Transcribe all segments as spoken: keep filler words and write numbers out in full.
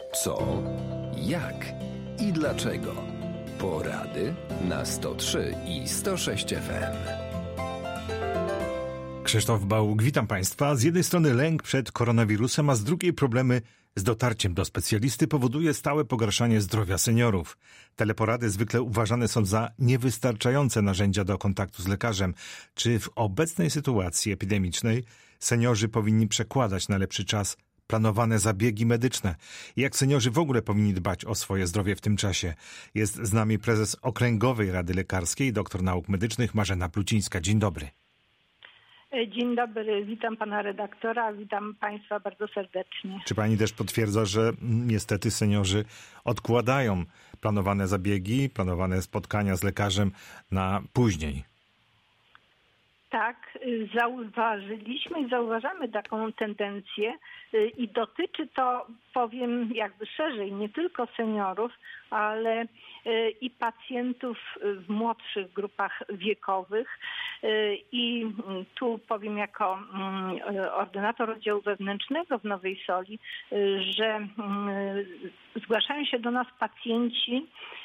Co, jak i dlaczego. Porady na sto trzy i sto sześć F M. Krzysztof Bałuk, witam Państwa. Z jednej strony lęk przed koronawirusem, a z drugiej problemy z dotarciem do specjalisty powoduje stałe pogarszanie zdrowia seniorów. Teleporady zwykle uważane są za niewystarczające narzędzia do kontaktu z lekarzem. Czy w obecnej sytuacji epidemicznej seniorzy powinni przekładać na lepszy czas planowane zabiegi medyczne? Jak seniorzy w ogóle powinni dbać o swoje zdrowie w tym czasie? Jest z nami prezes Okręgowej Rady Lekarskiej, doktor nauk medycznych Marzena Plucińska. Dzień dobry. Dzień dobry, witam pana redaktora, witam państwa bardzo serdecznie. Czy pani też potwierdza, że niestety seniorzy odkładają planowane zabiegi, planowane spotkania z lekarzem na później? Tak, zauważyliśmy i zauważamy taką tendencję i dotyczy to, powiem jakby szerzej, nie tylko seniorów, ale i pacjentów w młodszych grupach wiekowych. I tu powiem jako ordynator oddziału wewnętrznego w Nowej Soli, że zgłaszają się do nas pacjenci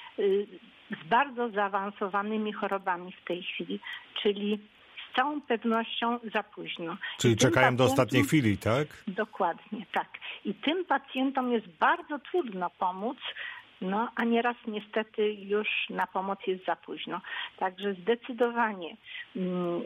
z bardzo zaawansowanymi chorobami w tej chwili, czyli z całą pewnością za późno. Czyli czekają do ostatniej chwili, tak? Dokładnie, tak. I tym pacjentom jest bardzo trudno pomóc, no a nieraz niestety już na pomoc jest za późno. Także zdecydowanie mm,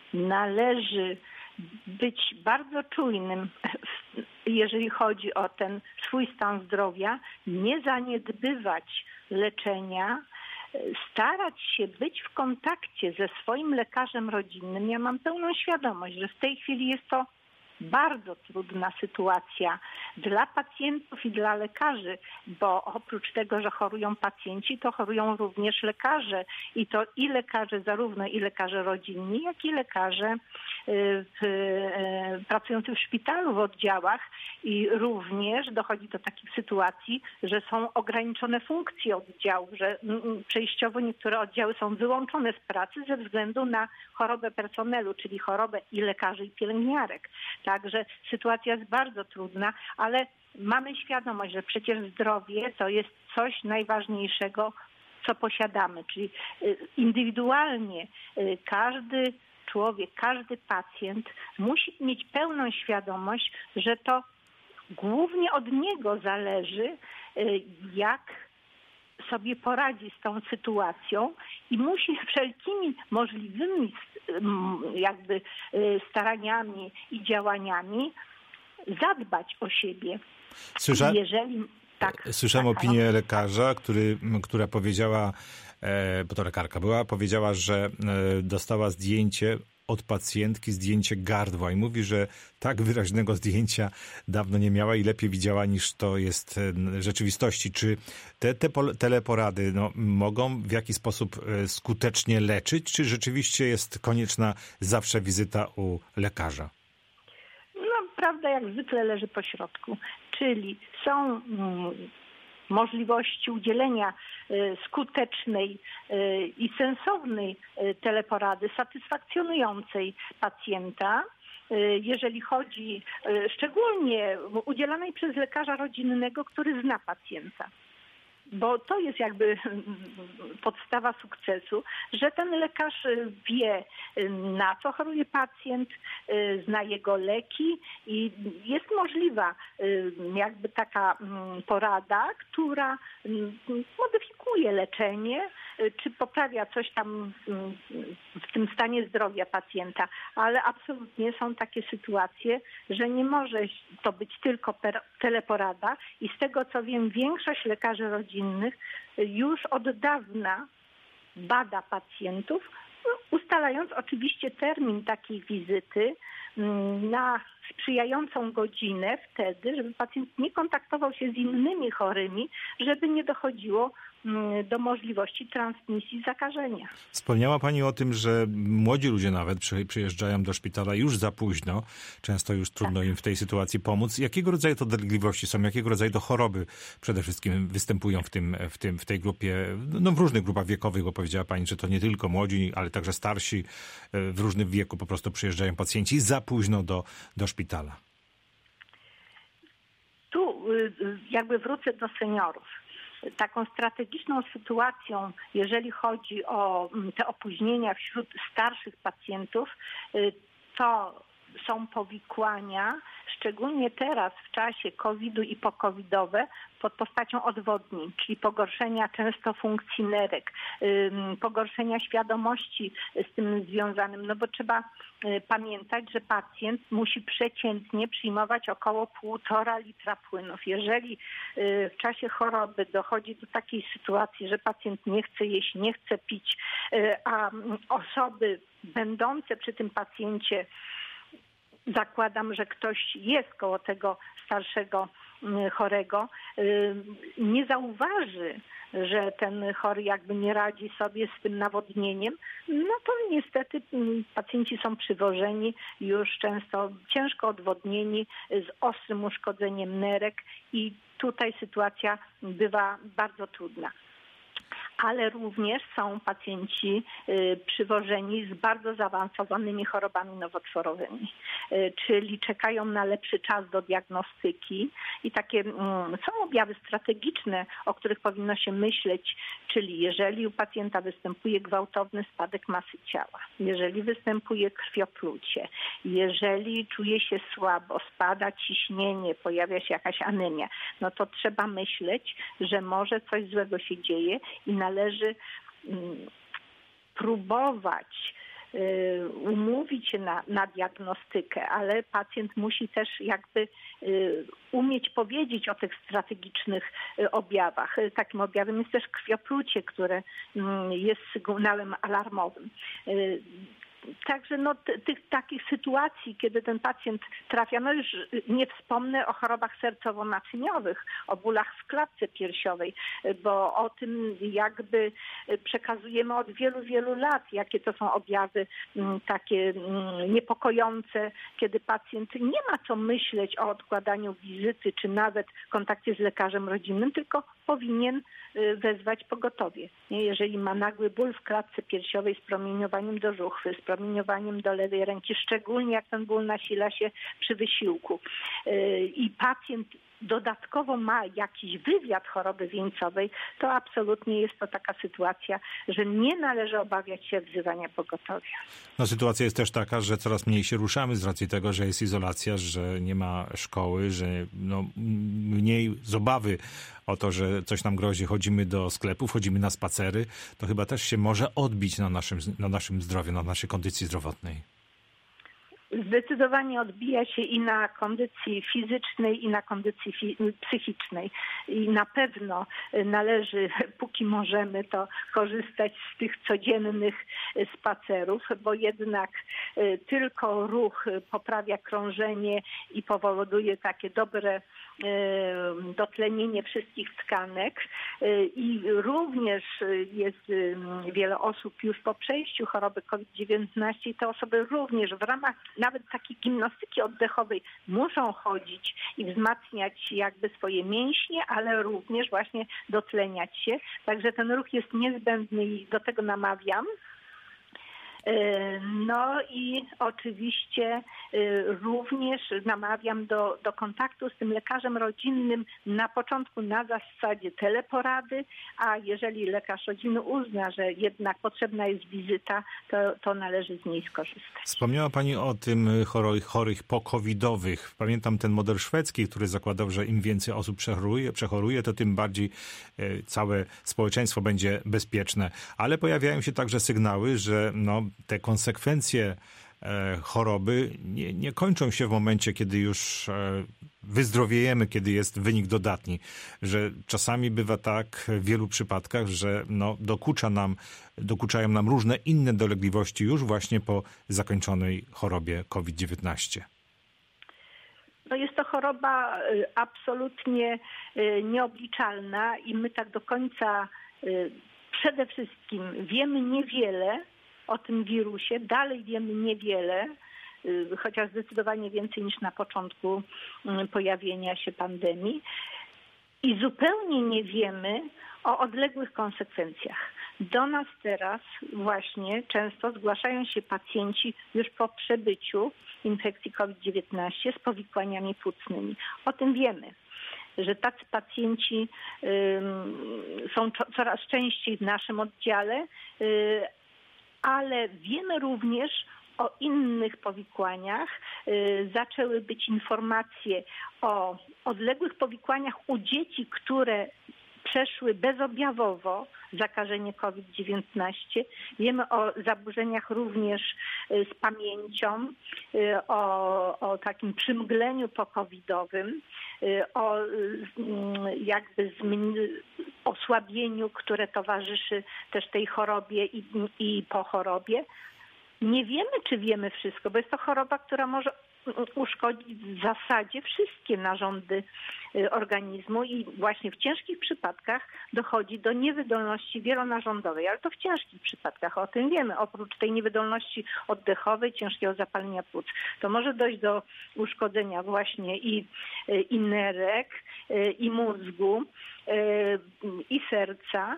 należy być bardzo czujnym, jeżeli chodzi o ten swój stan zdrowia, nie zaniedbywać leczenia, starać się być w kontakcie ze swoim lekarzem rodzinnym. Ja mam pełną świadomość, że w tej chwili jest to bardzo trudna sytuacja dla pacjentów i dla lekarzy, bo oprócz tego, że chorują pacjenci, to chorują również lekarze i to i lekarze, zarówno i lekarze rodzinni, jak i lekarze w, pracujący w szpitalu, w oddziałach i również dochodzi do takich sytuacji, że są ograniczone funkcje oddziałów, że przejściowo niektóre oddziały są wyłączone z pracy ze względu na chorobę personelu, czyli chorobę i lekarzy, i pielęgniarek. Także sytuacja jest bardzo trudna, ale mamy świadomość, że przecież zdrowie to jest coś najważniejszego, co posiadamy. Czyli indywidualnie każdy człowiek, każdy pacjent musi mieć pełną świadomość, że to głównie od niego zależy, jak sobie poradzi z tą sytuacją i musi wszelkimi możliwymi jakby staraniami i działaniami zadbać o siebie. Słysza... Jeżeli tak, Słyszałem tak, opinię no. lekarza, który, która powiedziała, bo to lekarka była, powiedziała, że dostała zdjęcie od pacjentki, zdjęcie gardła i mówi, że tak wyraźnego zdjęcia dawno nie miała i lepiej widziała niż to jest w rzeczywistości. Czy te, te teleporady no, mogą w jakiś sposób skutecznie leczyć, czy rzeczywiście jest konieczna zawsze wizyta u lekarza? No, prawda jak zwykle leży po środku, czyli są mm, możliwości udzielenia skutecznej i sensownej teleporady, satysfakcjonującej pacjenta, jeżeli chodzi szczególnie udzielanej przez lekarza rodzinnego, który zna pacjenta. Bo to jest jakby podstawa sukcesu, że ten lekarz wie, na co choruje pacjent, zna jego leki i jest możliwa jakby taka porada, która modyfikuje leczenie, czy poprawia coś tam w tym stanie zdrowia pacjenta. Ale absolutnie są takie sytuacje, że nie może to być tylko teleporada i z tego co wiem, większość lekarzy rodzinnych już od dawna bada pacjentów, ustalając oczywiście termin takiej wizyty na sprzyjającą godzinę wtedy, żeby pacjent nie kontaktował się z innymi chorymi, żeby nie dochodziło do możliwości transmisji zakażenia. Wspomniała Pani o tym, że młodzi ludzie nawet przyjeżdżają do szpitala już za późno. Często już trudno tak. im w tej sytuacji pomóc. Jakiego rodzaju to dolegliwości są? Jakiego rodzaju to choroby przede wszystkim występują w tym, w tym, w tej grupie, no w różnych grupach wiekowych, bo powiedziała Pani, że to nie tylko młodzi, ale także starsi. W różnym wieku po prostu przyjeżdżają pacjenci za późno do, do szpitala. Tu jakby wrócę do seniorów. Taką strategiczną sytuacją, jeżeli chodzi o te opóźnienia wśród starszych pacjentów, to są powikłania, szczególnie teraz w czasie kowida i pokowidowe, pod postacią odwodnień, czyli pogorszenia często funkcji nerek, pogorszenia świadomości z tym związanym, no bo trzeba pamiętać, że pacjent musi przeciętnie przyjmować około półtora litra płynów. Jeżeli w czasie choroby dochodzi do takiej sytuacji, że pacjent nie chce jeść, nie chce pić, a osoby będące przy tym pacjencie, zakładam, że ktoś jest koło tego starszego chorego, nie zauważy, że ten chory jakby nie radzi sobie z tym nawodnieniem, no to niestety pacjenci są przywożeni już często ciężko odwodnieni z ostrym uszkodzeniem nerek i tutaj sytuacja bywa bardzo trudna. Ale również są pacjenci przywożeni z bardzo zaawansowanymi chorobami nowotworowymi, czyli czekają na lepszy czas do diagnostyki i takie są objawy strategiczne, o których powinno się myśleć, czyli jeżeli u pacjenta występuje gwałtowny spadek masy ciała, jeżeli występuje krwioplucie, jeżeli czuje się słabo, spada ciśnienie, pojawia się jakaś anemia, no to trzeba myśleć, że może coś złego się dzieje i należy próbować umówić się na, na diagnostykę, ale pacjent musi też jakby umieć powiedzieć o tych strategicznych objawach. Takim objawem jest też krwioplucie, które jest sygnałem alarmowym. Także no, tych takich sytuacji, kiedy ten pacjent trafia, no już nie wspomnę o chorobach sercowo-naczyniowych, o bólach w klatce piersiowej, bo o tym jakby przekazujemy od wielu, wielu lat, jakie to są objawy takie niepokojące, kiedy pacjent nie ma co myśleć o odkładaniu wizyty, czy nawet kontakcie z lekarzem rodzinnym, tylko powinien wezwać pogotowie. Jeżeli ma nagły ból w klatce piersiowej z promieniowaniem do żuchwy, z promieniowaniem do lewej ręki, szczególnie jak ten ból nasila się przy wysiłku i pacjent dodatkowo ma jakiś wywiad choroby wieńcowej, to absolutnie jest to taka sytuacja, że nie należy obawiać się wzywania pogotowia. No, sytuacja jest też taka, że coraz mniej się ruszamy z racji tego, że jest izolacja, że nie ma szkoły, że no, mniej z obawy o to, że coś nam grozi, chodzimy do sklepów, chodzimy na spacery, to chyba też się może odbić na naszym, na naszym zdrowiu, na naszej kondycji zdrowotnej. Zdecydowanie odbija się i na kondycji fizycznej, i na kondycji fi- psychicznej. I na pewno należy, póki możemy, to korzystać z tych codziennych spacerów, bo jednak tylko ruch poprawia krążenie i powoduje takie dobre dotlenienie wszystkich tkanek. I również jest wiele osób już po przejściu choroby kowid dziewiętnaście i te osoby również w ramach nawet takiej gimnastyki oddechowej muszą chodzić i wzmacniać jakby swoje mięśnie, ale również właśnie dotleniać się. Także ten ruch jest niezbędny i do tego namawiam. No i oczywiście również namawiam do, do kontaktu z tym lekarzem rodzinnym na początku na zasadzie teleporady, a jeżeli lekarz rodzinny uzna, że jednak potrzebna jest wizyta, to, to należy z niej skorzystać. Wspomniała Pani o tym chorych, chorych pokowidowych. Pamiętam ten model szwedzki, który zakładał, że im więcej osób przechoruje, przechoruje to tym bardziej całe społeczeństwo będzie bezpieczne. Ale pojawiają się także sygnały, że no, te konsekwencje choroby nie, nie kończą się w momencie, kiedy już wyzdrowiejemy, kiedy jest wynik dodatni. Że czasami bywa tak w wielu przypadkach, że no, dokucza nam, dokuczają nam różne inne dolegliwości już właśnie po zakończonej chorobie kowid dziewiętnaście. No jest to choroba absolutnie nieobliczalna i my tak do końca przede wszystkim wiemy niewiele o tym wirusie, dalej wiemy niewiele, chociaż zdecydowanie więcej niż na początku pojawienia się pandemii i zupełnie nie wiemy o odległych konsekwencjach. Do nas teraz właśnie często zgłaszają się pacjenci już po przebyciu infekcji kowid dziewiętnaście z powikłaniami płucnymi. O tym wiemy. że tacy pacjenci są coraz częściej w naszym oddziale, ale wiemy również o innych powikłaniach. Zaczęły być informacje o odległych powikłaniach u dzieci, które przeszły bezobjawowo zakażenie COVID dziewiętnaście. Wiemy o zaburzeniach również z pamięcią, o, o takim przymgleniu pokowidowym, o jakby osłabieniu, które towarzyszy też tej chorobie i, i po chorobie. Nie wiemy, czy wiemy wszystko, bo jest to choroba, która może uszkodzić w zasadzie wszystkie narządy organizmu i właśnie w ciężkich przypadkach dochodzi do niewydolności wielonarządowej, ale to w ciężkich przypadkach, o tym wiemy. Oprócz tej niewydolności oddechowej, ciężkiego zapalenia płuc, to może dojść do uszkodzenia właśnie i, i nerek, i mózgu, i serca.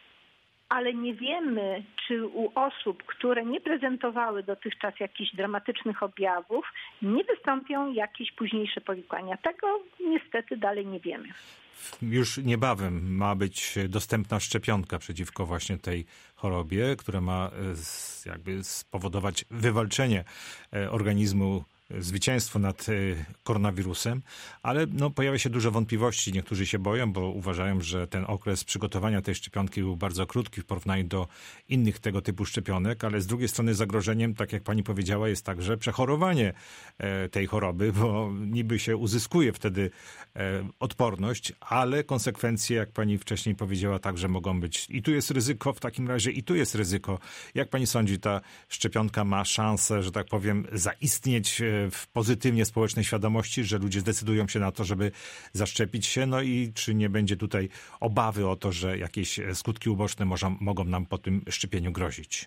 Ale nie wiemy, czy u osób, które nie prezentowały dotychczas jakichś dramatycznych objawów, nie wystąpią jakieś późniejsze powikłania. Tego niestety dalej nie wiemy. Już niebawem ma być dostępna szczepionka przeciwko właśnie tej chorobie, która ma jakby spowodować wywalczenie organizmu, zwycięstwo nad koronawirusem, ale no, pojawia się dużo wątpliwości. Niektórzy się boją, bo uważają, że ten okres przygotowania tej szczepionki był bardzo krótki w porównaniu do innych tego typu szczepionek, ale z drugiej strony zagrożeniem, tak jak pani powiedziała, jest także przechorowanie tej choroby, bo niby się uzyskuje wtedy odporność, ale konsekwencje, jak pani wcześniej powiedziała, także mogą być. I tu jest ryzyko w takim razie, i tu jest ryzyko. Jak pani sądzi, ta szczepionka ma szansę, że tak powiem, zaistnieć w pozytywnie społecznej świadomości, że ludzie zdecydują się na to, żeby zaszczepić się, no i czy nie będzie tutaj obawy o to, że jakieś skutki uboczne może, mogą nam po tym szczepieniu grozić?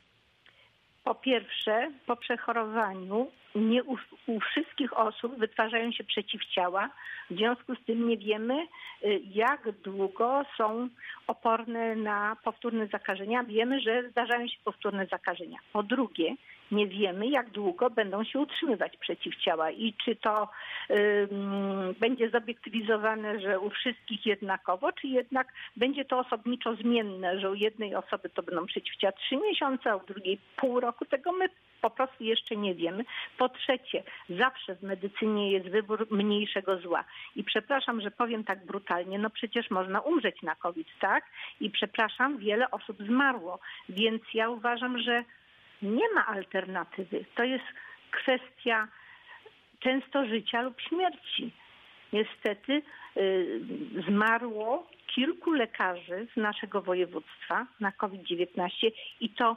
Po pierwsze, po przechorowaniu nie u, u wszystkich osób wytwarzają się przeciwciała. W związku z tym nie wiemy, jak długo są oporne na powtórne zakażenia. Wiemy, że zdarzają się powtórne zakażenia. Po drugie, nie wiemy, jak długo będą się utrzymywać przeciwciała i czy to y, będzie zobiektywizowane, że u wszystkich jednakowo, czy jednak będzie to osobniczo zmienne, że u jednej osoby to będą przeciwciała trzy miesiące, a u drugiej pół roku. Tego my po prostu jeszcze nie wiemy. Po trzecie, zawsze w medycynie jest wybór mniejszego zła. I przepraszam, że powiem tak brutalnie, no przecież można umrzeć na COVID, tak? I przepraszam, wiele osób zmarło. Więc ja uważam, że nie ma alternatywy. To jest kwestia często życia lub śmierci. Niestety y, zmarło kilku lekarzy z naszego województwa na COVID dziewiętnaście i to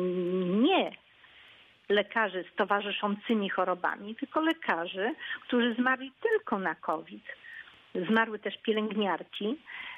nie lekarzy z towarzyszącymi chorobami, tylko lekarzy, którzy zmarli tylko na COVID. Zmarły też pielęgniarki,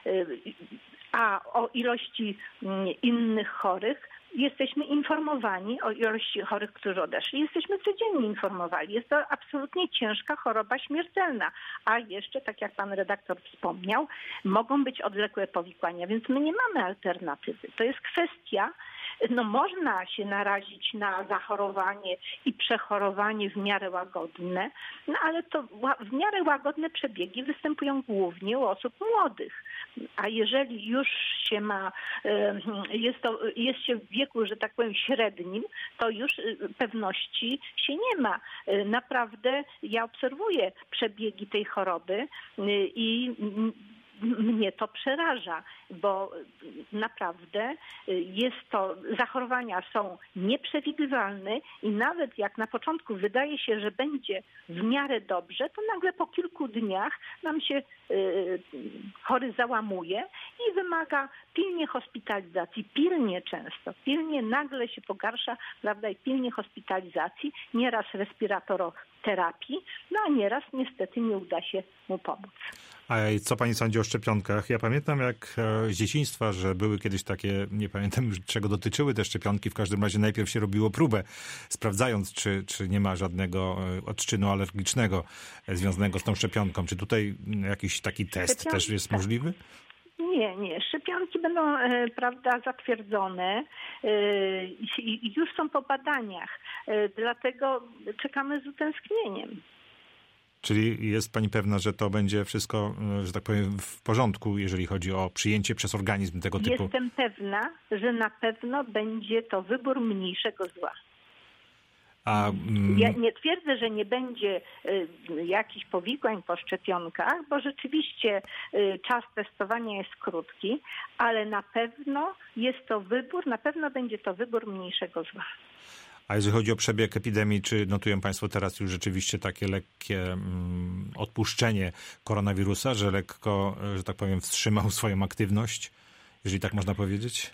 a o ilości innych chorych jesteśmy informowani, o ilości chorych, którzy odeszli. Jesteśmy codziennie informowani. Jest to absolutnie ciężka choroba śmiertelna. A jeszcze, tak jak pan redaktor wspomniał, mogą być odległe powikłania, więc my nie mamy alternatywy. To jest kwestia, no można się narazić na zachorowanie i przechorowanie w miarę łagodne, no ale to w miarę łagodne przebiegi występują głównie u osób młodych. A jeżeli już się ma, jest, to, jest się w wieku, że tak powiem, średnim, to już pewności się nie ma. Naprawdę ja obserwuję przebiegi tej choroby i mnie to przeraża, bo naprawdę jest to, zachowania są nieprzewidywalne i nawet jak na początku wydaje się, że będzie w miarę dobrze, to nagle po kilku dniach nam się y, chory załamuje i wymaga pilnie hospitalizacji, pilnie często, pilnie nagle się pogarsza, prawda, i pilnie hospitalizacji, nieraz respiratoroterapii, no a nieraz niestety nie uda się mu pomóc. A co pani sądzi o szczepionkach? Ja pamiętam jak z dzieciństwa, że były kiedyś takie, nie pamiętam już czego dotyczyły te szczepionki, w każdym razie najpierw się robiło próbę, sprawdzając czy, czy nie ma żadnego odczynu alergicznego związanego z tą szczepionką. Czy tutaj jakiś taki test Szczepionki, też jest możliwy? Nie, nie. Szczepionki będą, e, prawda, zatwierdzone e, i już są po badaniach. E, dlatego czekamy z utęsknieniem. Czyli jest pani pewna, że to będzie wszystko, że tak powiem, w porządku, jeżeli chodzi o przyjęcie przez organizm tego typu? Jestem pewna, że na pewno będzie to wybór mniejszego zła. A, mm... Ja nie twierdzę, że nie będzie y, jakichś powikłań po szczepionkach, bo rzeczywiście y, czas testowania jest krótki, ale na pewno jest to wybór, na pewno będzie to wybór mniejszego zła. A jeżeli chodzi o przebieg epidemii, czy notują państwo teraz już rzeczywiście takie lekkie mm, odpuszczenie koronawirusa, że lekko, że tak powiem, wstrzymał swoją aktywność, jeżeli tak można powiedzieć?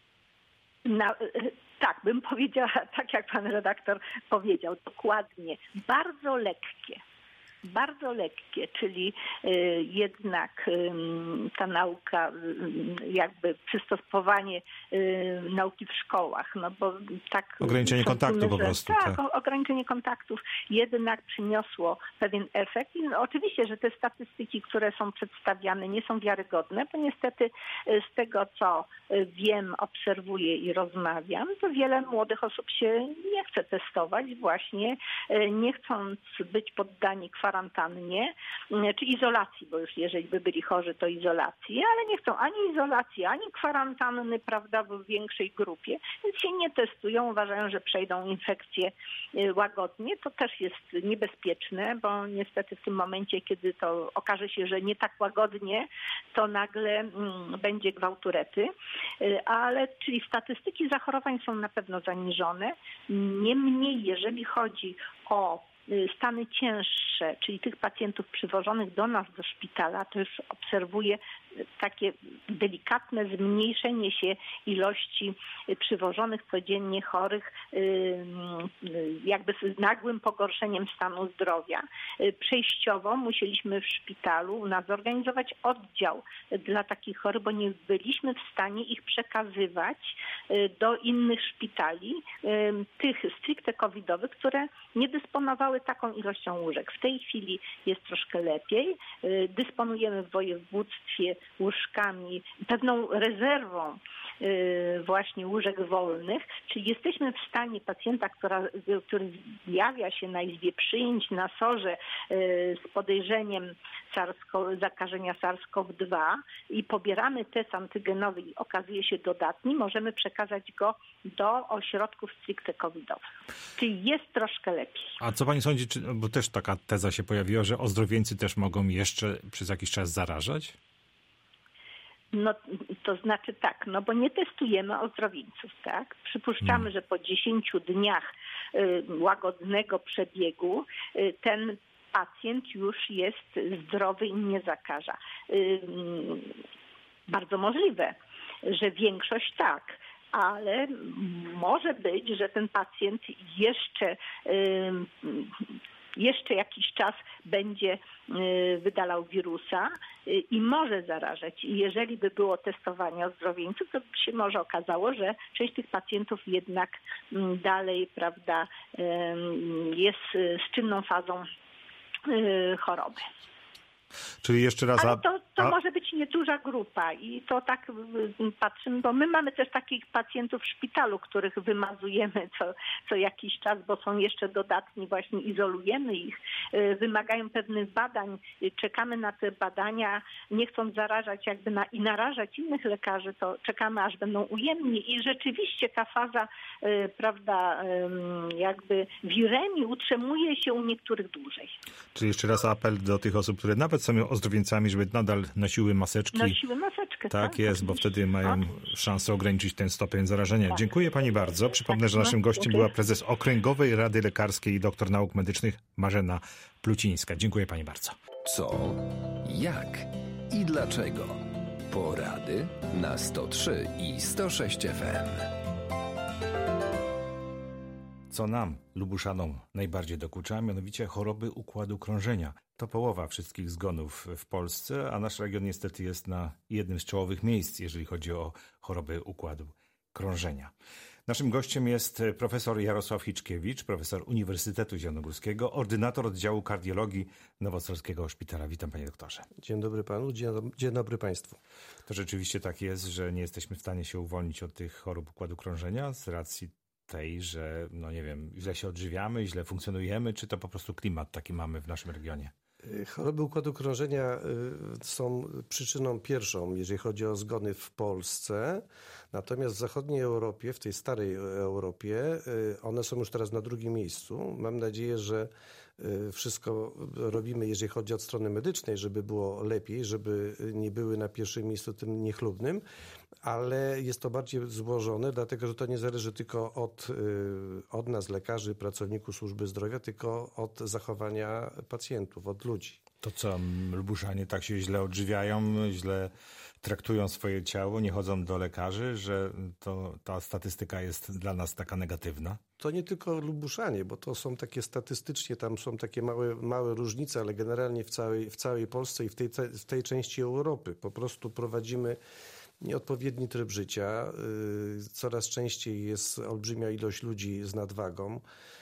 Na, tak, bym powiedziała, tak jak pan redaktor powiedział, dokładnie, bardzo lekkie. Bardzo lekkie, czyli jednak ta nauka, jakby przystosowanie nauki w szkołach, no bo tak... Ograniczenie kontaktu po że, prostu. Tak, tak, ograniczenie kontaktów jednak przyniosło pewien efekt. I no, oczywiście, że te statystyki, które są przedstawiane, nie są wiarygodne, bo niestety z tego, co wiem, obserwuję i rozmawiam, to wiele młodych osób się nie chce testować właśnie, nie chcąc być poddani kwarantannie, kwarantannie, czy izolacji, bo już jeżeli by byli chorzy, to izolacji, ale nie chcą ani izolacji, ani kwarantanny, prawda, w większej grupie, więc się nie testują, uważają, że przejdą infekcję łagodnie. To też jest niebezpieczne, bo niestety w tym momencie, kiedy to okaże się, że nie tak łagodnie, to nagle mm, będzie gwałturety, ale czyli statystyki zachorowań są na pewno zaniżone. Niemniej, jeżeli chodzi o stany cięższe, czyli tych pacjentów przywożonych do nas do szpitala, to już obserwuję takie delikatne zmniejszenie się ilości przywożonych codziennie chorych, jakby z nagłym pogorszeniem stanu zdrowia. Przejściowo musieliśmy w szpitalu u nas zorganizować oddział dla takich chorych, bo nie byliśmy w stanie ich przekazywać do innych szpitali, tych stricte covidowych, które nie dysponowały taką ilością łóżek. W tej chwili jest troszkę lepiej. Dysponujemy w województwie łóżkami, pewną rezerwą właśnie łóżek wolnych, czyli jesteśmy w stanie pacjenta, która, który zjawia się na izbie przyjęć na sorze z podejrzeniem zakażenia SARS-CoV dwa i pobieramy test antygenowy i okazuje się dodatni, możemy przekazać go do ośrodków stricte covidowych. Czyli jest troszkę lepiej. A co pani sądzi, czy, bo też taka teza się pojawiła, że ozdrowieńcy też mogą jeszcze przez jakiś czas zarażać? No to znaczy tak, no bo nie testujemy ozdrowieńców, tak? Przypuszczamy, hmm. że po dziesięciu dniach y, łagodnego przebiegu y, ten pacjent już jest zdrowy i nie zakaża. Y, y, bardzo możliwe, że większość tak. Ale może być, że ten pacjent jeszcze, jeszcze jakiś czas będzie wydalał wirusa i może zarażać. I jeżeli by było testowanie ozdrowieńców, to by się może okazało, że część tych pacjentów jednak dalej, prawda, jest z czynną fazą choroby. Czyli jeszcze raz... Ale to, to a... może być nieduża grupa i to tak patrzymy, bo my mamy też takich pacjentów w szpitalu, których wymazujemy co, co jakiś czas, bo są jeszcze dodatni, właśnie izolujemy ich, wymagają pewnych badań, czekamy na te badania, nie chcąc zarażać jakby na, i narażać innych lekarzy, to czekamy, aż będą ujemni i rzeczywiście ta faza, prawda, jakby wiremii utrzymuje się u niektórych dłużej. Czyli jeszcze raz apel do tych osób, które nawet są ozdrowieńcami, żeby nadal nosiły maseczki. Nosiły maseczkę. Tak, tak jest, bo wtedy mają oczywiście. szansę ograniczyć ten stopień zarażenia. Tak. Dziękuję pani bardzo. Przypomnę, że naszym gościem Dziękuję. była prezes Okręgowej Rady Lekarskiej i doktor nauk medycznych Marzena Plucińska. Dziękuję pani bardzo. Co, jak i dlaczego? Porady na sto trzy i sto sześć F M. Co nam, Lubuszanom, najbardziej dokucza, mianowicie choroby układu krążenia. To połowa wszystkich zgonów w Polsce, a nasz region niestety jest na jednym z czołowych miejsc, jeżeli chodzi o choroby układu krążenia. Naszym gościem jest profesor Jarosław Hiczkiewicz, profesor Uniwersytetu Zielonogórskiego, ordynator oddziału kardiologii Nowosolskiego Szpitala. Witam panie doktorze. Dzień dobry panu, dzień dobry państwu. To rzeczywiście tak jest, że nie jesteśmy w stanie się uwolnić od tych chorób układu krążenia z racji tej, że no nie wiem, źle się odżywiamy, źle funkcjonujemy, czy to po prostu klimat taki mamy w naszym regionie? Choroby układu krążenia są przyczyną pierwszą, jeżeli chodzi o zgony w Polsce. Natomiast w zachodniej Europie, w tej starej Europie, one są już teraz na drugim miejscu. Mam nadzieję, że wszystko robimy, jeżeli chodzi od strony medycznej, żeby było lepiej, żeby nie były na pierwszym miejscu tym niechlubnym, ale jest to bardziej złożone, dlatego że to nie zależy tylko od, od nas, lekarzy, pracowników służby zdrowia, tylko od zachowania pacjentów, od ludzi. To co, Lubuszanie tak się źle odżywiają, źle traktują swoje ciało, nie chodzą do lekarzy, że to, ta statystyka jest dla nas taka negatywna? To nie tylko Lubuszanie, bo to są takie statystycznie, tam są takie małe, małe różnice, ale generalnie w całej, w całej Polsce i w tej, w tej części Europy po prostu prowadzimy nieodpowiedni tryb życia. Coraz częściej jest olbrzymia ilość ludzi z nadwagą.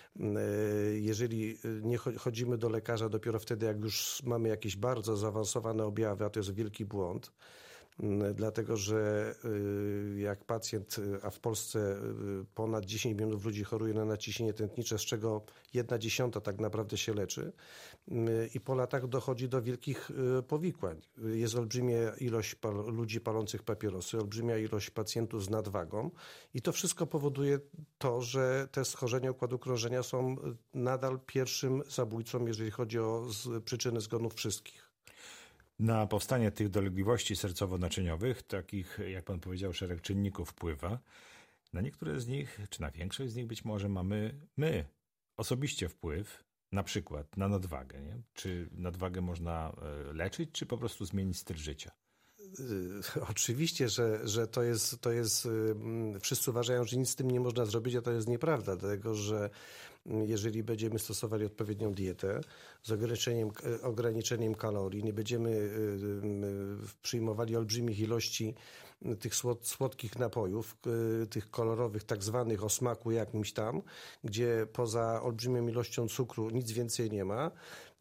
Jeżeli nie chodzimy do lekarza dopiero wtedy, jak już mamy jakieś bardzo zaawansowane objawy, a to jest wielki błąd, dlatego że jak pacjent, a w Polsce ponad dziesięć milionów ludzi choruje na nadciśnienie tętnicze, z czego jedna dziesiąta tak naprawdę się leczy i po latach dochodzi do wielkich powikłań. Jest olbrzymia ilość pal- ludzi palących papierosy, olbrzymia ilość pacjentów z nadwagą i to wszystko powoduje to, że te schorzenia układu krążenia są nadal pierwszym zabójcą, jeżeli chodzi o z, przyczyny zgonów wszystkich. Na powstanie tych dolegliwości sercowo-naczyniowych, takich, jak pan powiedział, szereg czynników wpływa. Na niektóre z nich, czy na większość z nich być może mamy my osobiście wpływ, na przykład na nadwagę. Nie? Czy nadwagę można leczyć, czy po prostu zmienić styl życia? Oczywiście, że, że to jest, to jest, wszyscy uważają, że nic z tym nie można zrobić, a to jest nieprawda, dlatego że jeżeli będziemy stosowali odpowiednią dietę z ograniczeniem, ograniczeniem kalorii, nie będziemy przyjmowali olbrzymich ilości tych słodkich napojów, tych kolorowych, tak zwanych o smaku jakimś tam, gdzie poza olbrzymią ilością cukru nic więcej nie ma.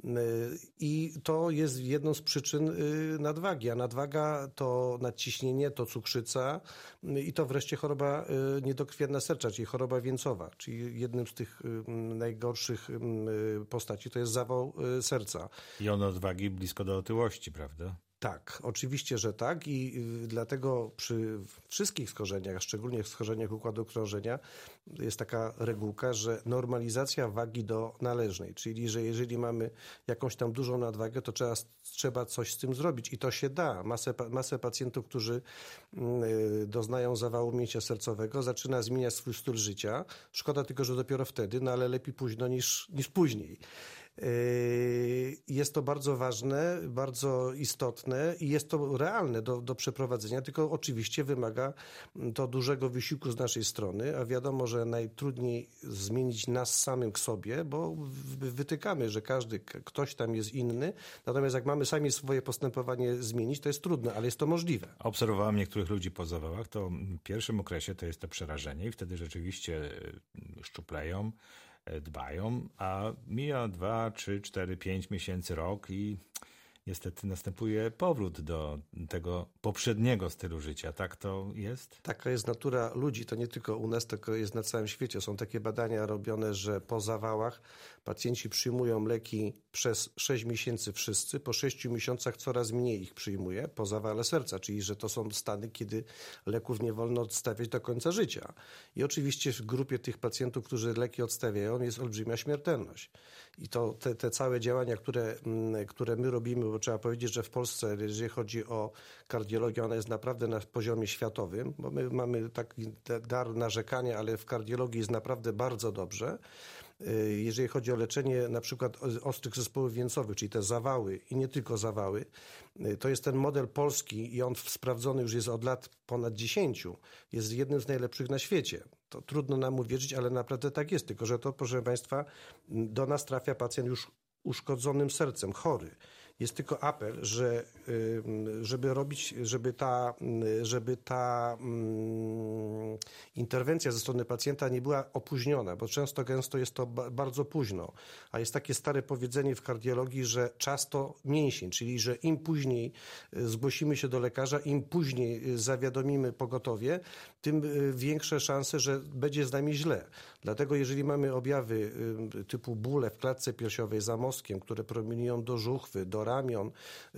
I to jest jedną z przyczyn nadwagi, a nadwaga to nadciśnienie, to cukrzyca i to wreszcie choroba niedokrwienna serca, czyli choroba wieńcowa, czyli jednym z tych najgorszych postaci to jest zawał serca. I on nadwagi blisko do otyłości, prawda? Tak, oczywiście, że tak i dlatego przy wszystkich schorzeniach, szczególnie w schorzeniach układu krążenia jest taka regułka, że normalizacja wagi do należnej, czyli że jeżeli mamy jakąś tam dużą nadwagę, to trzeba, trzeba coś z tym zrobić i to się da. Masę, masę pacjentów, którzy doznają zawału mięśnia sercowego, zaczyna zmieniać swój styl życia. Szkoda tylko, że dopiero wtedy, no ale lepiej późno niż, niż później. Jest to bardzo ważne, bardzo istotne i jest to realne do, do przeprowadzenia, tylko oczywiście wymaga to dużego wysiłku z naszej strony, a wiadomo, że najtrudniej zmienić nas samych sobie, bo wytykamy, że każdy, ktoś tam jest inny, natomiast jak mamy sami swoje postępowanie zmienić, to jest trudne, ale jest to możliwe. Obserwowałem niektórych ludzi po zawałach, to w pierwszym okresie to jest to przerażenie i wtedy rzeczywiście szczupleją, dbają, a mija dwa, trzy, cztery, pięć miesięcy, rok i niestety następuje powrót do tego poprzedniego stylu życia. Tak to jest? Taka jest natura ludzi. To nie tylko u nas, tylko jest na całym świecie. Są takie badania robione, że po zawałach pacjenci przyjmują leki przez sześć miesięcy wszyscy. Po sześciu miesiącach coraz mniej ich przyjmuje po zawale serca, czyli że to są stany, kiedy leków nie wolno odstawiać do końca życia. I oczywiście w grupie tych pacjentów, którzy leki odstawiają, jest olbrzymia śmiertelność. I to te, te całe działania, które, które my robimy, bo trzeba powiedzieć, że w Polsce, jeżeli chodzi o kardiologię, ona jest naprawdę na poziomie światowym, bo my mamy taki dar narzekania, ale w kardiologii jest naprawdę bardzo dobrze. Jeżeli chodzi o leczenie na przykład ostrych zespołów wieńcowych, czyli te zawały i nie tylko zawały, to jest ten model polski i on sprawdzony już jest od lat ponad dziesięciu. Jest jednym z najlepszych na świecie. To trudno nam uwierzyć, ale naprawdę tak jest. Tylko że to, proszę Państwa, do nas trafia pacjent już uszkodzonym sercem, chory. Jest tylko apel, że żeby robić, żeby ta, żeby ta um, interwencja ze strony pacjenta nie była opóźniona, bo często gęsto jest to ba- bardzo późno. A jest takie stare powiedzenie w kardiologii, że czas to mięsień, czyli że im później zgłosimy się do lekarza, im później zawiadomimy pogotowie, tym większe szanse, że będzie z nami źle. Dlatego jeżeli mamy objawy typu bóle w klatce piersiowej za mózgiem, które promieniują do żuchwy, do ramion,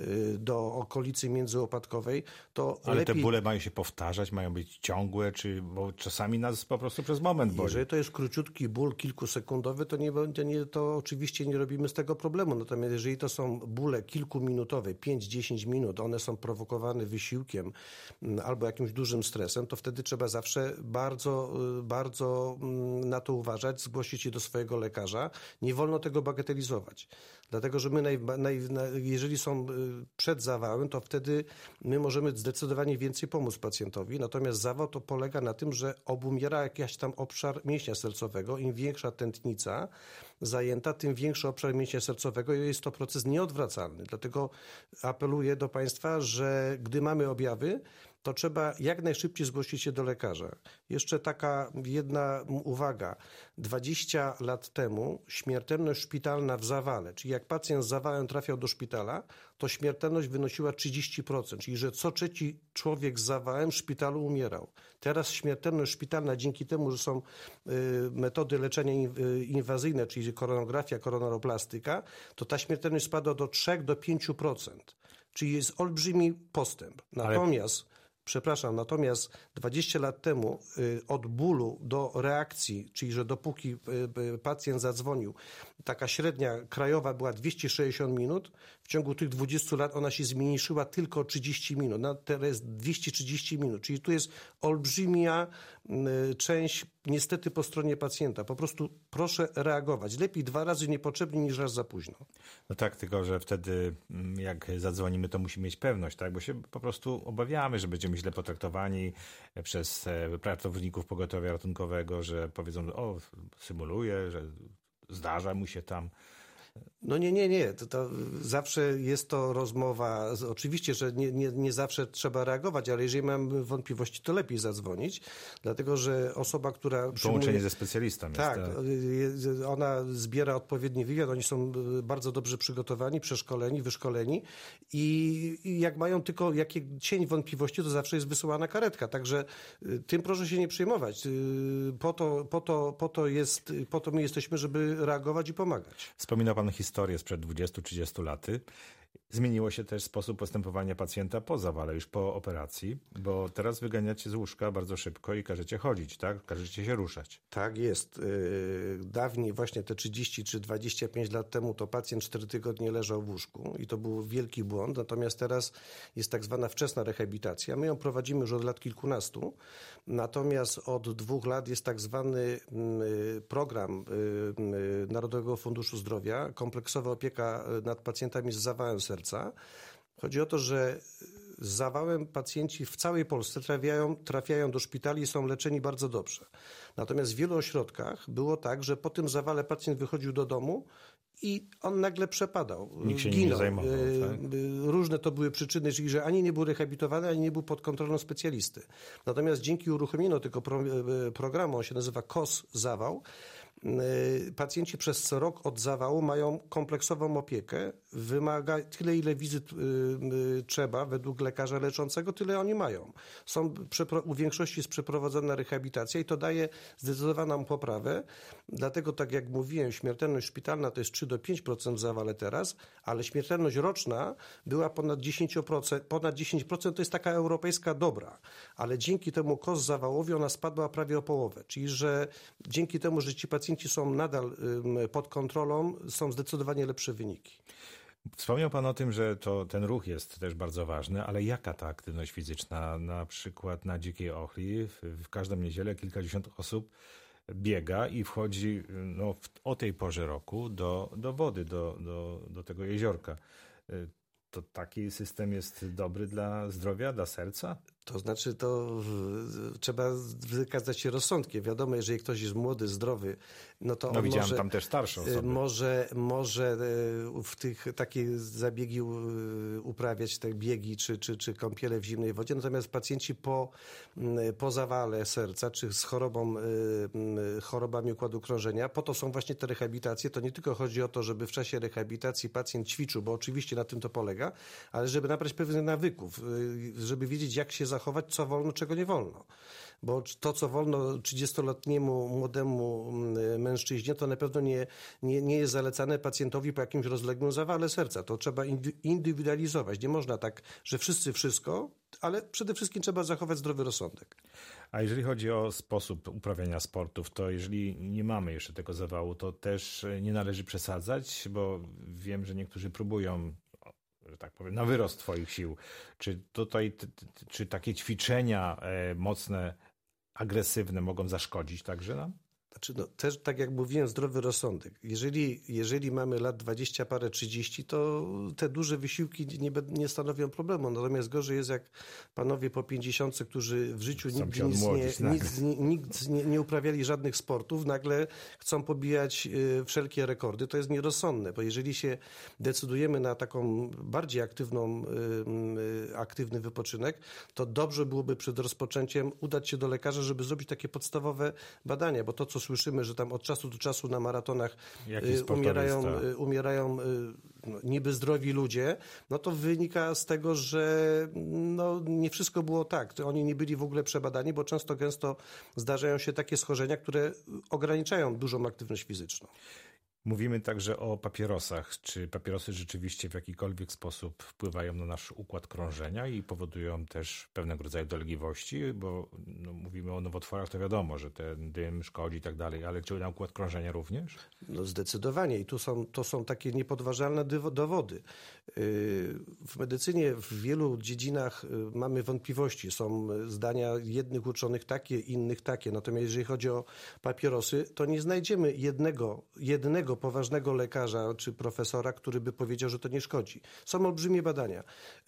do okolicy międzyłopatkowej, to Ale lepiej... te bóle mają się powtarzać, mają być ciągłe, czy bo czasami nas po prostu przez moment boli. Jeżeli to jest króciutki ból kilkusekundowy, to, nie, to, nie, to oczywiście nie robimy z tego problemu. Natomiast jeżeli to są bóle kilkuminutowe, pięć do dziesięciu minut, one są prowokowane wysiłkiem albo jakimś dużym stresem, to wtedy trzeba zawsze bardzo, bardzo na to uważać, zgłosić się do swojego lekarza. Nie wolno tego bagatelizować. Dlatego, że my, naj, naj, jeżeli są przed zawałem, to wtedy my możemy zdecydowanie więcej pomóc pacjentowi. Natomiast zawał to polega na tym, że obumiera jakiś tam obszar mięśnia sercowego. Im większa tętnica zajęta, tym większy obszar mięśnia sercowego i jest to proces nieodwracalny. Dlatego apeluję do Państwa, że gdy mamy objawy, to trzeba jak najszybciej zgłosić się do lekarza. Jeszcze taka jedna uwaga. dwadzieścia lat temu śmiertelność szpitalna w zawale, czyli jak pacjent z zawałem trafiał do szpitala, to śmiertelność wynosiła trzydzieści procent, czyli że co trzeci człowiek z zawałem w szpitalu umierał. Teraz śmiertelność szpitalna dzięki temu, że są y, metody leczenia inwazyjne, czyli koronografia, koronaroplastyka, to ta śmiertelność spada do trzy do pięciu procent. Czyli jest olbrzymi postęp. Natomiast... Ale... Przepraszam, natomiast dwadzieścia lat temu od bólu do reakcji, czyli że dopóki pacjent zadzwonił, taka średnia krajowa była dwieście sześćdziesiąt minut, w ciągu tych dwudziestu lat ona się zmniejszyła tylko o trzydzieści minut, no, teraz jest dwieście trzydzieści minut, czyli tu jest olbrzymia część niestety po stronie pacjenta. Po prostu proszę reagować. Lepiej dwa razy niepotrzebnie niż raz za późno. No tak, tylko że wtedy jak zadzwonimy, to musimy mieć pewność, tak? Bo się po prostu obawiamy, że będziemy źle potraktowani przez pracowników pogotowia ratunkowego, że powiedzą, że o, symuluje, że zdarza mu się tam. No nie, nie, nie. To, to zawsze jest to rozmowa. Oczywiście, że nie, nie, nie zawsze trzeba reagować, ale jeżeli mamy wątpliwości, to lepiej zadzwonić, dlatego że osoba, która... Połączenie przyjmuje... ze specjalistą. Tak, jest, tak, ona zbiera odpowiedni wywiad, oni są bardzo dobrze przygotowani, przeszkoleni, wyszkoleni i, i jak mają tylko jakie cień wątpliwości, to zawsze jest wysyłana karetka. Także tym proszę się nie przejmować. Po to, po to, po to, jest, po to my jesteśmy, żeby reagować i pomagać. Wspominał Pan historię sprzed dwudziestu trzydziestu laty. Zmieniło się też sposób postępowania pacjenta po zawale, już po operacji, bo teraz wyganiacie z łóżka bardzo szybko i każecie chodzić, tak? Każecie się ruszać. Tak jest. Dawniej, właśnie te trzydzieści czy dwadzieścia pięć lat temu, to pacjent cztery tygodnie leżał w łóżku i to był wielki błąd. Natomiast teraz jest tak zwana wczesna rehabilitacja. My ją prowadzimy już od lat kilkunastu. Natomiast od dwóch lat jest tak zwany program Narodowego Funduszu Zdrowia, kompleksowa opieka nad pacjentami z zawałem serca. Chodzi o to, że z zawałem pacjenci w całej Polsce trafiają, trafiają do szpitali i są leczeni bardzo dobrze. Natomiast w wielu ośrodkach było tak, że po tym zawale pacjent wychodził do domu i on nagle przepadał. Nikt się ginął. nie zajmował. Tak? Różne to były przyczyny, czyli że ani nie był rehabilitowany, ani nie był pod kontrolą specjalisty. Natomiast dzięki uruchomieniu tego pro, programu, on się nazywa K O S Zawał, pacjenci przez co rok od zawału mają kompleksową opiekę. Wymaga tyle, ile wizyt y, y, trzeba według lekarza leczącego, tyle oni mają. Są, u większości jest przeprowadzona rehabilitacja i to daje zdecydowaną poprawę. Dlatego, tak jak mówiłem, śmiertelność szpitalna to jest trzy do pięciu procent w zawale teraz, ale śmiertelność roczna była ponad dziesięć procent. Ponad dziesięć procent to jest taka europejska dobra, ale dzięki temu K O S zawałowi ona spadła prawie o połowę. Czyli, że dzięki temu, że ci pacjenci są nadal pod kontrolą, są zdecydowanie lepsze wyniki. Wspomniał Pan o tym, że to, ten ruch jest też bardzo ważny, ale jaka ta aktywność fizyczna? Na przykład na Dzikiej Ochli w, w każdą niedzielę kilkadziesiąt osób biega i wchodzi no, w, o tej porze roku do, do wody, do, do, do tego jeziorka. To taki system jest dobry dla zdrowia, dla serca? To znaczy, to trzeba wykazać się rozsądkiem. Wiadomo, jeżeli ktoś jest młody, zdrowy, no to no on widziałem może, tam też starsze osoby. Może, może w tych takie zabiegi uprawiać, te biegi czy, czy, czy kąpiele w zimnej wodzie. Natomiast pacjenci po, po zawale serca, czy z chorobą, chorobami układu krążenia, po to są właśnie te rehabilitacje. To nie tylko chodzi o to, żeby w czasie rehabilitacji pacjent ćwiczył, bo oczywiście na tym to polega, ale żeby nabrać pewnych nawyków, żeby wiedzieć, jak się zachować, co wolno, czego nie wolno. Bo to, co wolno trzydziestoletniemu młodemu mężczyźnie, to na pewno nie, nie, nie jest zalecane pacjentowi po jakimś rozległym zawale serca. To trzeba indywidualizować. Nie można tak, że wszyscy wszystko, ale przede wszystkim trzeba zachować zdrowy rozsądek. A jeżeli chodzi o sposób uprawiania sportów, to jeżeli nie mamy jeszcze tego zawału, to też nie należy przesadzać, bo wiem, że niektórzy próbują, że tak powiem, na wyrost twoich sił. Czy tutaj, czy takie ćwiczenia mocne, agresywne mogą zaszkodzić także nam? Znaczy, no, też tak jak mówiłem, zdrowy rozsądek. Jeżeli, jeżeli mamy lat dwadzieścia parę, trzydzieści, to te duże wysiłki nie, nie stanowią problemu. Natomiast gorzej jest, jak panowie po pięćdziesiątce, którzy w życiu nigdy nic, nie, nic, nic nie, nie uprawiali żadnych sportów, nagle chcą pobijać y, wszelkie rekordy. To jest nierozsądne, bo jeżeli się decydujemy na taką bardziej aktywną, y, y, aktywny wypoczynek, to dobrze byłoby przed rozpoczęciem udać się do lekarza, żeby zrobić takie podstawowe badania, bo to, co słyszymy, że tam od czasu do czasu na maratonach umierają, umierają no, niby zdrowi ludzie, no to wynika z tego, że no, nie wszystko było tak. To oni nie byli w ogóle przebadani, bo często gęsto zdarzają się takie schorzenia, które ograniczają dużą aktywność fizyczną. Mówimy także o papierosach. Czy papierosy rzeczywiście w jakikolwiek sposób wpływają na nasz układ krążenia i powodują też pewnego rodzaju dolegliwości? Bo no, mówimy o nowotworach, to wiadomo, że ten dym szkodzi i tak dalej, ale czy na układ krążenia również? No zdecydowanie i tu są, to są takie niepodważalne dowody. W medycynie w wielu dziedzinach mamy wątpliwości. Są zdania jednych uczonych takie, innych takie. Natomiast jeżeli chodzi o papierosy, to nie znajdziemy jednego, jednego poważnego lekarza czy profesora, który by powiedział, że to nie szkodzi. Są olbrzymie badania.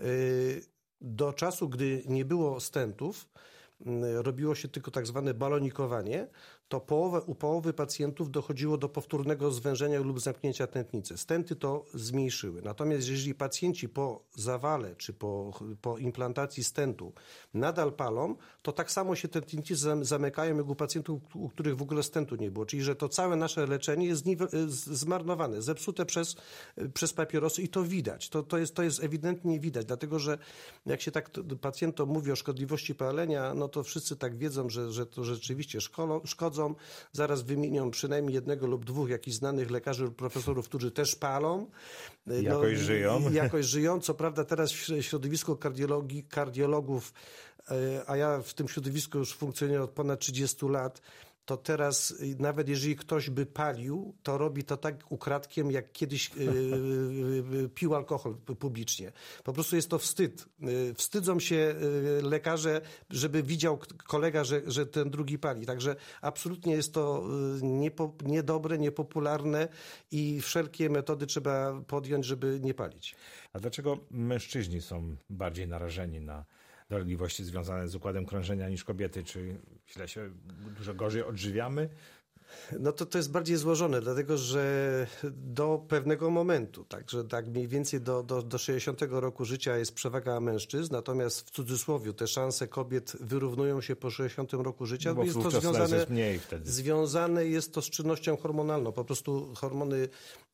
Do czasu, gdy nie było stentów, robiło się tylko tak zwane balonikowanie, to połowę, u połowy pacjentów dochodziło do powtórnego zwężenia lub zamknięcia tętnicy. Stenty to zmniejszyły. Natomiast jeżeli pacjenci po zawale czy po, po implantacji stentu nadal palą, to tak samo się tętnice zamykają jak u pacjentów, u których w ogóle stentu nie było. Czyli że to całe nasze leczenie jest zmarnowane, zepsute przez, przez papierosy i to widać. To, to, jest, to jest ewidentnie widać, dlatego że jak się tak pacjentom mówi o szkodliwości palenia, no to wszyscy tak wiedzą, że, że to rzeczywiście szkolo, szkodzą. Zaraz wymienią przynajmniej jednego lub dwóch jakichś znanych lekarzy lub profesorów, którzy też palą. No, jakoś żyją. Jakoś żyją. Co prawda teraz w środowisku kardiologii, kardiologów, a ja w tym środowisku już funkcjonuję od ponad trzydziestu lat, to teraz nawet jeżeli ktoś by palił, to robi to tak ukradkiem, jak kiedyś yy, pił alkohol publicznie. Po prostu jest to wstyd. Yy, wstydzą się yy, lekarze, żeby widział kolega, że, że ten drugi pali. Także absolutnie jest to yy, niepo, niedobre, niepopularne i wszelkie metody trzeba podjąć, żeby nie palić. A dlaczego mężczyźni są bardziej narażeni na dolegliwości związane z układem krążenia niż kobiety? Czy źle się, dużo gorzej odżywiamy? No to to jest bardziej złożone, dlatego że do pewnego momentu, także tak mniej więcej do, do, do sześćdziesiątego roku życia jest przewaga mężczyzn, natomiast w cudzysłowie te szanse kobiet wyrównują się po sześćdziesiątym roku życia, no bo jest to związane, jest mniej wtedy. związane jest to z czynnością hormonalną. Po prostu hormony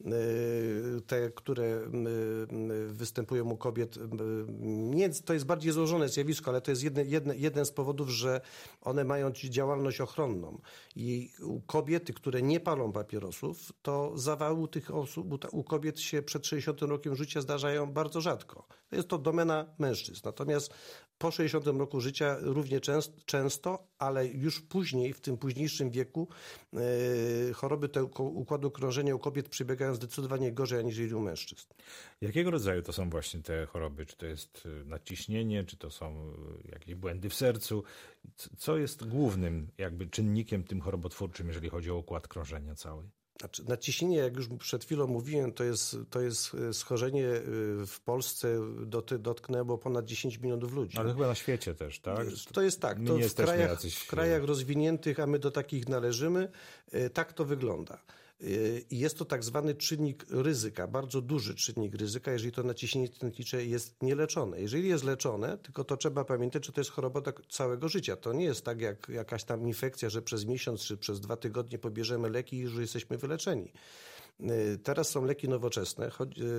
te, które występują u kobiet, nie, to jest bardziej złożone zjawisko, ale to jest jeden, jeden, jeden z powodów, że one mają działalność ochronną i u kobiety, które nie palą papierosów, to zawały tych osób u kobiet się przed sześćdziesiątym rokiem życia zdarzają bardzo rzadko. Jest to domena mężczyzn. Natomiast po sześćdziesiątym roku życia równie często, ale już później, w tym późniejszym wieku, yy, choroby te układu krążenia u kobiet przebiegają zdecydowanie gorzej aniżeli u mężczyzn. Jakiego rodzaju to są właśnie te choroby? Czy to jest nadciśnienie, czy to są jakieś błędy w sercu? Co jest głównym jakby czynnikiem tym chorobotwórczym, jeżeli chodzi o układ krążenia cały? Znaczy, nadciśnienie, jak już przed chwilą mówiłem, to jest, to jest schorzenie w Polsce, doty, dotknęło ponad dziesięć milionów ludzi. Ale chyba na świecie też, tak? To jest tak. To w, krajach, jacyś... w krajach rozwiniętych, a my do takich należymy, tak to wygląda. I jest to tak zwany czynnik ryzyka, bardzo duży czynnik ryzyka, jeżeli to nadciśnienie tętnicze jest nieleczone. Jeżeli jest leczone, tylko to trzeba pamiętać, że to jest choroba do całego życia. To nie jest tak jak jakaś tam infekcja, że przez miesiąc czy przez dwa tygodnie pobierzemy leki i już jesteśmy wyleczeni. Teraz są leki nowoczesne,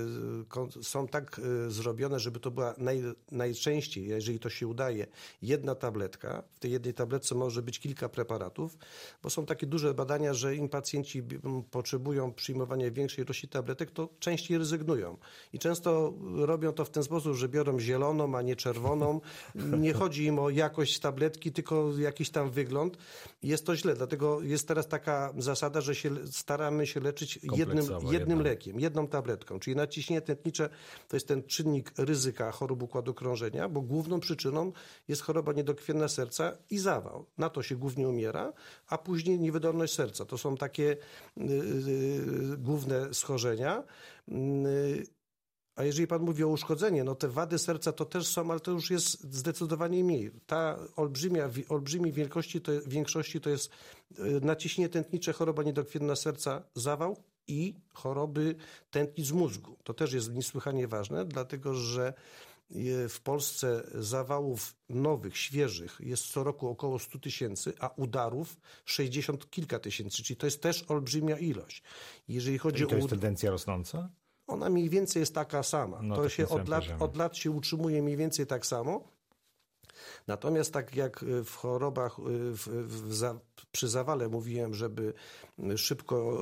są tak zrobione, żeby to była naj, najczęściej, jeżeli to się udaje, jedna tabletka. W tej jednej tabletce może być kilka preparatów, bo są takie duże badania, że im pacjenci potrzebują przyjmowania większej ilości tabletek, to częściej rezygnują. I często robią to w ten sposób, że biorą zieloną, a nie czerwoną. Nie chodzi im o jakość tabletki, tylko jakiś tam wygląd. Jest to źle, dlatego jest teraz taka zasada, że się staramy się leczyć jednym Jednym, jednym lekiem, jedną tabletką, czyli nadciśnienie tętnicze to jest ten czynnik ryzyka chorób układu krążenia, bo główną przyczyną jest choroba niedokrwienna serca i zawał. Na to się głównie umiera, a później niewydolność serca. To są takie yy, yy, główne schorzenia. Yy, A jeżeli pan mówi o uszkodzeniu, no te wady serca to też są, ale to już jest zdecydowanie mniej. Ta olbrzymia, olbrzymiej wielkości to, większości to jest nadciśnienie tętnicze, choroba niedokrwienna serca, zawał i choroby tętnic mózgu. To też jest niesłychanie ważne, dlatego że w Polsce zawałów nowych, świeżych jest co roku około sto tysięcy, a udarów sześćdziesiąt kilka tysięcy, czyli to jest też olbrzymia ilość. Jeżeli chodzi I to jest o... tendencja rosnąca? Ona mniej więcej jest taka sama. No, to tak się od lat, od lat się utrzymuje mniej więcej tak samo. Natomiast tak jak w chorobach, w, w, za, przy zawale mówiłem, żeby szybko,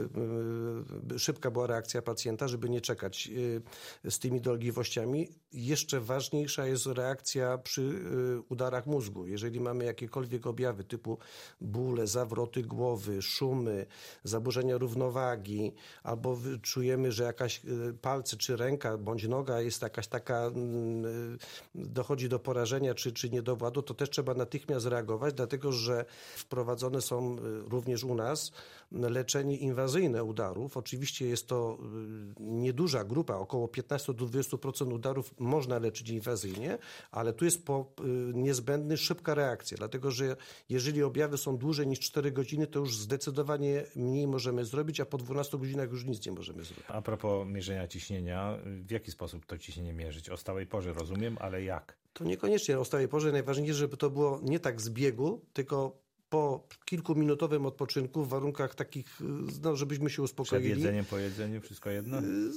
szybka była reakcja pacjenta, żeby nie czekać z tymi dolegliwościami. Jeszcze ważniejsza jest reakcja przy udarach mózgu. Jeżeli mamy jakiekolwiek objawy typu bóle, zawroty głowy, szumy, zaburzenia równowagi, albo czujemy, że jakaś palce czy ręka bądź noga jest jakaś taka, dochodzi do porażenia czy, czy niedowładu, to też trzeba natychmiast reagować, dlatego że wprowadzone są również u nas leczenie inwazyjne udarów. Oczywiście jest to nieduża grupa, około piętnaście do dwudziestu procent udarów można leczyć inwazyjnie, ale tu jest po, niezbędna szybka reakcja, dlatego że jeżeli objawy są dłużej niż cztery godziny, to już zdecydowanie mniej możemy zrobić, a po dwunastu godzinach już nic nie możemy zrobić. A propos mierzenia ciśnienia, w jaki sposób to ciśnienie mierzyć? O stałej porze rozumiem, ale jak? To niekoniecznie o stałej porze. Najważniejsze, żeby to było nie tak z biegu, tylko po kilkuminutowym odpoczynku w warunkach takich, no, żebyśmy się uspokoili. Przed jedzeniem, po jedzeniu, wszystko jedno?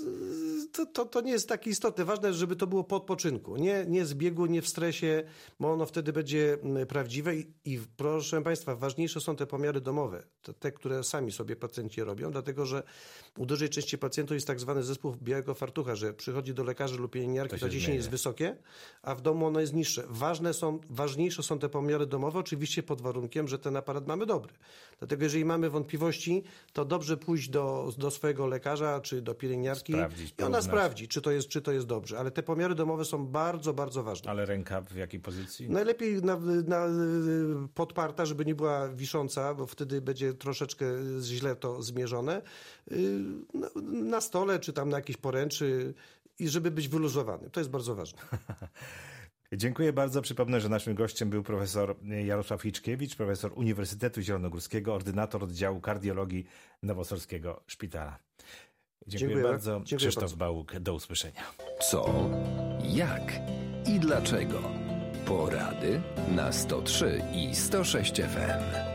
To, to, to nie jest takie istotne. Ważne jest, żeby to było po odpoczynku. Nie, nie z biegu, nie w stresie, bo ono wtedy będzie prawdziwe. I, i proszę Państwa, ważniejsze są te pomiary domowe. Te, te, które sami sobie pacjenci robią, dlatego że u dużej części pacjentów jest tak zwany zespół białego fartucha, że przychodzi do lekarza lub pielęgniarki, to, to ciśnienie jest wysokie, a w domu ono jest niższe. Ważne są, ważniejsze są te pomiary domowe, oczywiście pod warunkiem, że ten aparat mamy dobry. Dlatego jeżeli mamy wątpliwości, to dobrze pójść do, do swojego lekarza czy do pielęgniarki Sprawdzić, i ona sprawdzi, czy to, jest, czy to jest dobrze. Ale te pomiary domowe są bardzo, bardzo ważne. Ale ręka w jakiej pozycji? Najlepiej na, na, podparta, żeby nie była wisząca, bo wtedy będzie troszeczkę źle to zmierzone. Na, na stole, czy tam na jakiejś poręczy i żeby być wyluzowany. To jest bardzo ważne. Dziękuję bardzo. Przypomnę, że naszym gościem był profesor Jarosław Hiczkiewicz, profesor Uniwersytetu Zielonogórskiego, ordynator oddziału kardiologii Nowosolskiego Szpitala. Dziękuję, Dziękuję bardzo. Dziękuję Krzysztof bardzo. Bałuk. Do usłyszenia. Co, jak i dlaczego? Porady na sto trzy i sto sześć F M.